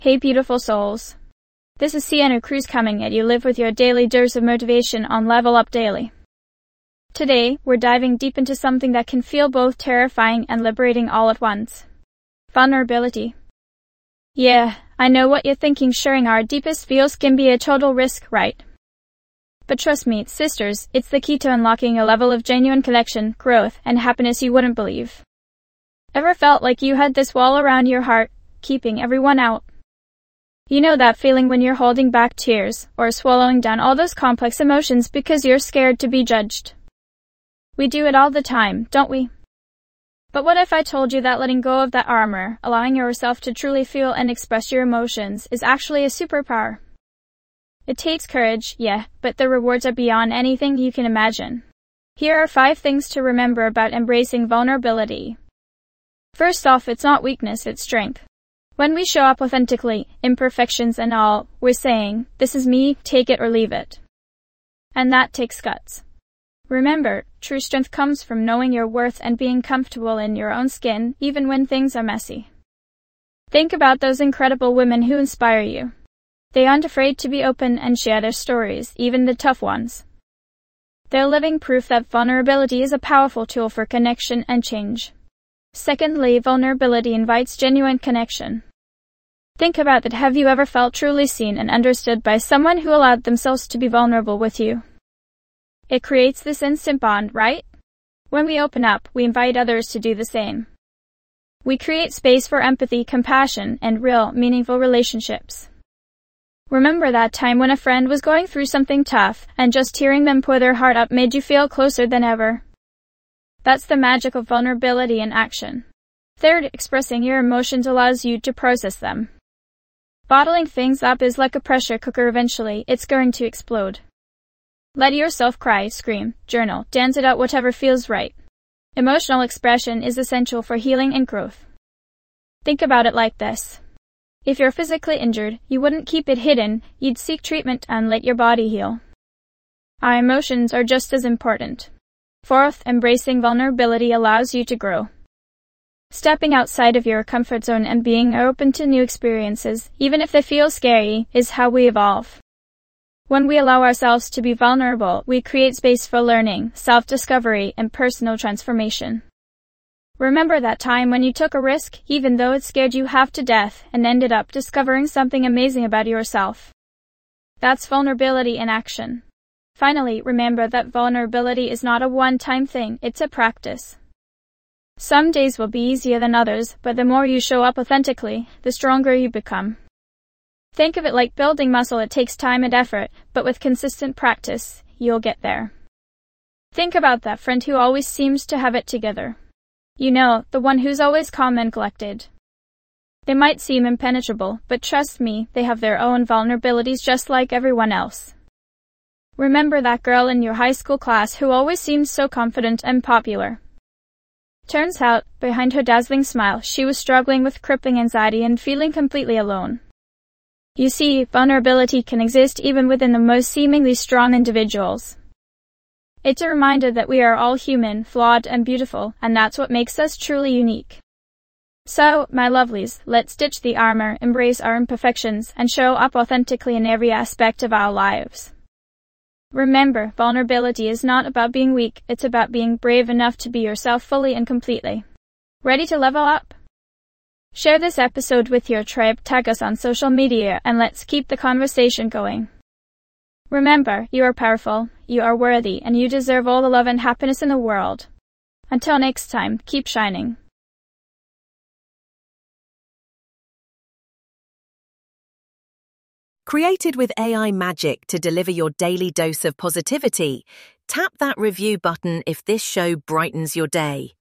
Hey beautiful souls. This is Sienna Cruz coming at you live with your daily dose of motivation on Level Up Daily. Today, we're diving deep into something that can feel both terrifying and liberating all at once. Vulnerability. Yeah, I know what you're thinking, sharing our deepest feels can be a total risk, right? But trust me, sisters, it's the key to unlocking a level of genuine connection, growth, and happiness you wouldn't believe. Ever felt like you had this wall around your heart, keeping everyone out? You know that feeling when you're holding back tears, or swallowing down all those complex emotions because you're scared to be judged. We do it all the time, don't we? But what if I told you that letting go of that armor, allowing yourself to truly feel and express your emotions, is actually a superpower? It takes courage, yeah, but the rewards are beyond anything you can imagine. Here are 5 things to remember about embracing vulnerability. First off, it's not weakness, it's strength. When we show up authentically, imperfections and all, we're saying, this is me, take it or leave it. And that takes guts. Remember, true strength comes from knowing your worth and being comfortable in your own skin, even when things are messy. Think about those incredible women who inspire you. They aren't afraid to be open and share their stories, even the tough ones. They're living proof that vulnerability is a powerful tool for connection and change. Secondly, vulnerability invites genuine connection. Think about that. Have you ever felt truly seen and understood by someone who allowed themselves to be vulnerable with you? It creates this instant bond, right? When we open up, we invite others to do the same. We create space for empathy, compassion, and real, meaningful relationships. Remember that time when a friend was going through something tough, and just hearing them pour their heart out made you feel closer than ever? That's the magic of vulnerability in action. Third, expressing your emotions allows you to process them. Bottling things up is like a pressure cooker. Eventually, it's going to explode. Let yourself cry, scream, journal, dance it out, whatever feels right. Emotional expression is essential for healing and growth. Think about it like this. If you're physically injured, you wouldn't keep it hidden, you'd seek treatment and let your body heal. Our emotions are just as important. Fourth, embracing vulnerability allows you to grow. Stepping outside of your comfort zone and being open to new experiences, even if they feel scary, is how we evolve. When we allow ourselves to be vulnerable, we create space for learning, self-discovery, and personal transformation. Remember that time when you took a risk, even though it scared you half to death, and ended up discovering something amazing about yourself. That's vulnerability in action. Finally, remember that vulnerability is not a one-time thing, it's a practice. Some days will be easier than others, but the more you show up authentically, the stronger you become. Think of it like building muscle. It takes time and effort, but with consistent practice, you'll get there. Think about that friend who always seems to have it together. You know, the one who's always calm and collected. They might seem impenetrable, but trust me, they have their own vulnerabilities just like everyone else. Remember that girl in your high school class who always seemed so confident and popular? Turns out, behind her dazzling smile, she was struggling with crippling anxiety and feeling completely alone. You see, vulnerability can exist even within the most seemingly strong individuals. It's a reminder that we are all human, flawed, and beautiful, and that's what makes us truly unique. So, my lovelies, let's ditch the armor, embrace our imperfections, and show up authentically in every aspect of our lives. Remember, vulnerability is not about being weak, it's about being brave enough to be yourself fully and completely. Ready to level up? Share this episode with your tribe, tag us on social media, and let's keep the conversation going. Remember, you are powerful, you are worthy, and you deserve all the love and happiness in the world. Until next time, keep shining. Created with AI magic to deliver your daily dose of positivity, tap that review button if this show brightens your day.